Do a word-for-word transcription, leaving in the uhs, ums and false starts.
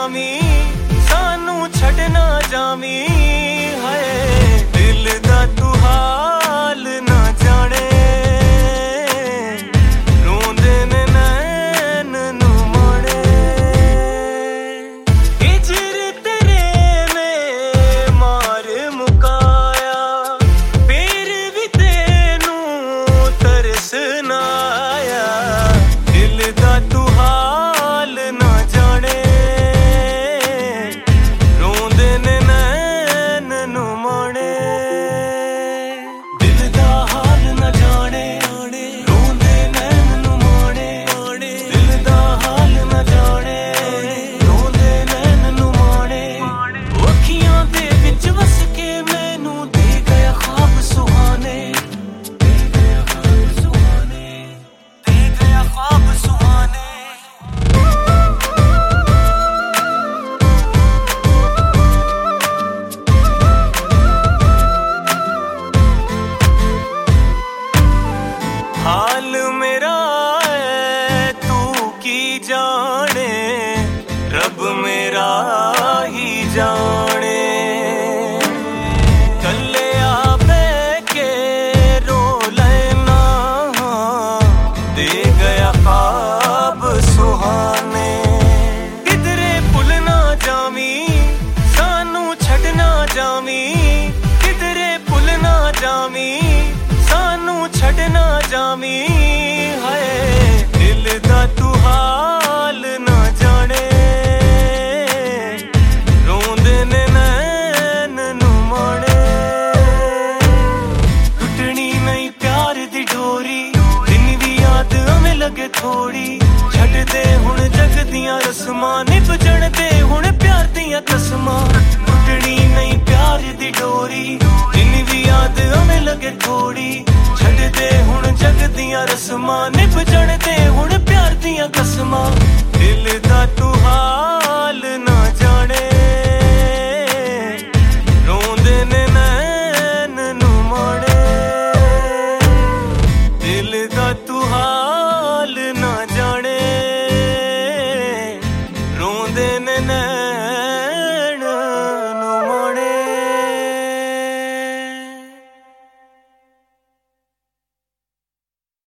जामी सानू छड़ ना जामी है दिल दा तू हाल ना जाने रोंदे ने नैन नू मोड़े हिजर तेरे में मार मुकाया फिर भी तेनू तरस ना आया दिल दा तू हाल ना जाने रोंदे ने नैन नू मोड़े दिल दा हाल ना जाने रोंदे नैन नू मोड़े दिल दा हाल ना जाने रोंदे नैन नू मोड़े अखियां दे विच वस के मैनू दे गया ख्वाब सुहाने दे गया ख्वाब सुहाने दे गया ख्वाब सुहाने हाल मेरा है तू की जाने रब मेरा ही जाने कल्ले आ बैके रो लेना दे गया ख्वाब सुहाने किधरे भुल ना जामी सानू छड़ ना जामी किधरे भुल ना जामी सानू छड़ ना जामी है दिल दा तू हाल ना जाने रोंदे ने नैन नू मोड़े टुटनी नहीं प्यार दी डोरी दिन दी याद हमें लगे थोड़ी छड़ दे हुण जग दियां रस्मां निभ जण दे हुण प्यार दियां कसमां टुटनी नहीं प्यार दी डोरी दिन दी याद हमें लगे थोड़ी छड़ दे हुण जग दियां रस्मां निभ जण दे हुण